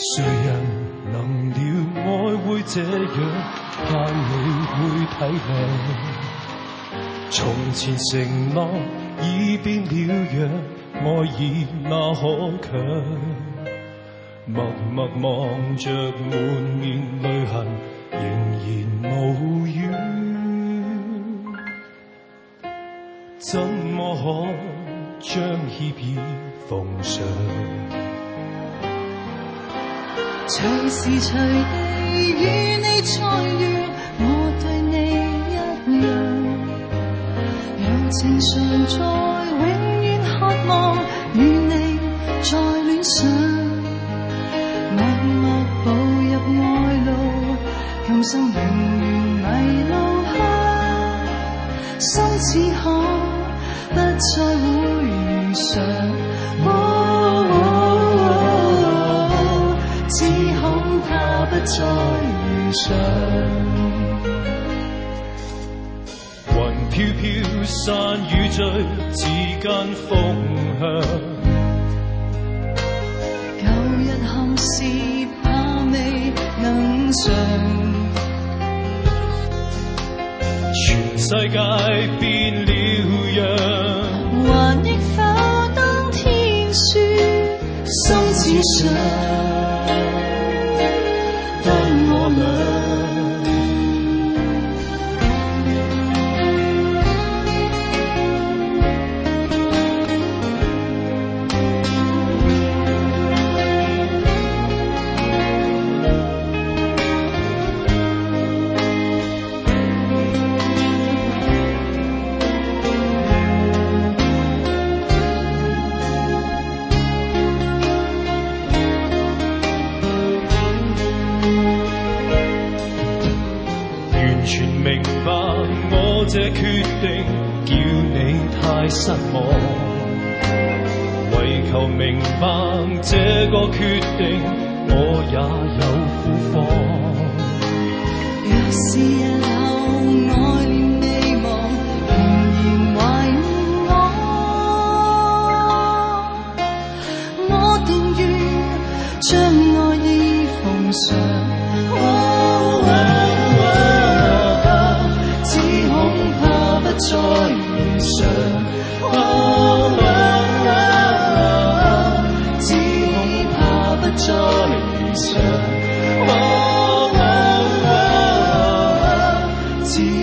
谁人能了爱会这样，盼你会体谅。从前承诺已变了样，爱意那可强？默默望着满面泪痕，仍然无语，怎么可将歉意奉上？ 随时随地与你再遇，我对你一样，让情常在永远渴望与你再恋上，默默步入爱路，今生永远迷路去，心只可不再會遇上。只恐怕不再遇上。 雲飄飄散與聚之間風向， 舊日憾事怕未能償， 全世界變了樣， 還憶否當天說心只想當我倆。 這決定叫你太失望，為求明白這個決定，我也有苦況。 若是日後愛戀未忘，仍然懷念我定願將愛意奉上。再遇上，只恐怕不再遇上，只